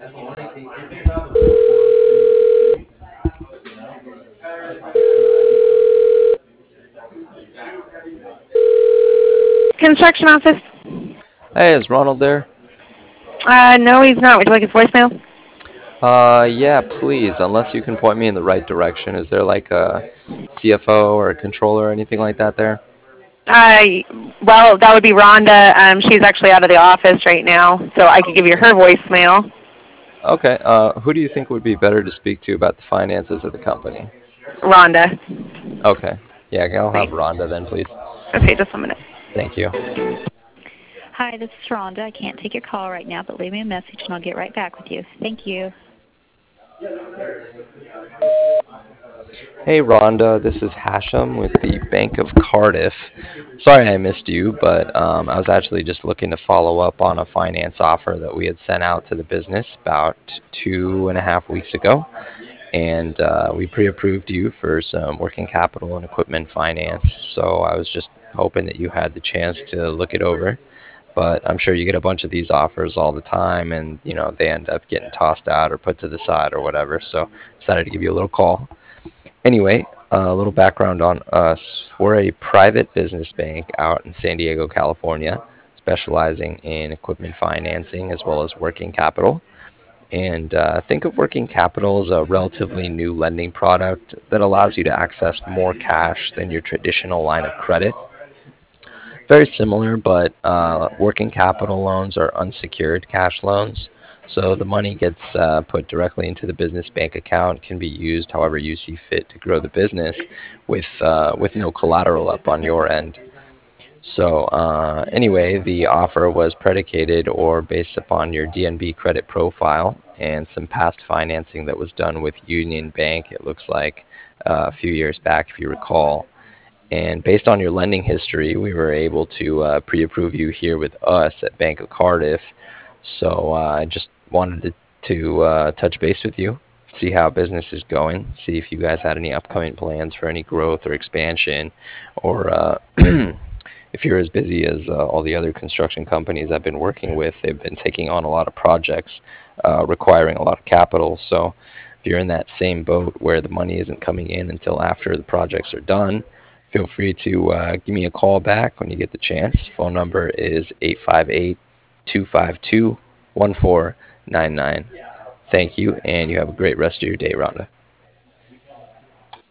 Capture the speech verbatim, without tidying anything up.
Construction office? Hey, is Ronald there? Uh, no, he's not. Would you like his voicemail? Uh, yeah, please, unless you can point me in the right direction. Is there like a C F O or a controller or anything like that there? Uh, well, that would be Rhonda. Um, she's actually out of the office right now, so I could give you her voicemail. Okay, uh, who do you think would be better to speak to about the finances of the company? Rhonda. Okay, yeah, I'll have Wait. Rhonda then, please. Okay, just a minute. Thank you. Hi, this is Rhonda. I can't take your call right now, but leave me a message and I'll get right back with you. Thank you. Hey, Rhonda, this is Hashem with the Bank of Cardiff. Sorry I missed you, but um, I was actually just looking to follow up on a finance offer that we had sent out to the business about two and a half weeks ago. And uh, we pre-approved you for some working capital and equipment finance. So I was just hoping that you had the chance to look it over. But I'm sure you get a bunch of these offers all the time, and you know they end up getting tossed out or put to the side or whatever. So decided to give you a little call. Anyway, uh, a little background on us. We're a private business bank out in San Diego, California, specializing in equipment financing as well as working capital. And uh, think of working capital as a relatively new lending product that allows you to access more cash than your traditional line of credit. Very similar, but uh, working capital loans are unsecured cash loans. So the money gets uh, put directly into the business bank account, can be used however you see fit to grow the business with, uh, with no collateral up on your end. So uh, anyway, the offer was predicated or based upon your D N B credit profile and some past financing that was done with Union Bank, it looks like uh, a few years back, if you recall. And based on your lending history, we were able to uh, pre-approve you here with us at Bank of Cardiff. So uh, I just wanted to, to uh, touch base with you, see how business is going, see if you guys had any upcoming plans for any growth or expansion, or uh, if you're as busy as uh, all the other construction companies I've been working with. They've been taking on a lot of projects uh, requiring a lot of capital. So if you're in that same boat where the money isn't coming in until after the projects are done, feel free to uh, give me a call back when you get the chance. Phone number is eight five eight, two five two, one four nine nine. Thank you, and you have a great rest of your day, Rhonda.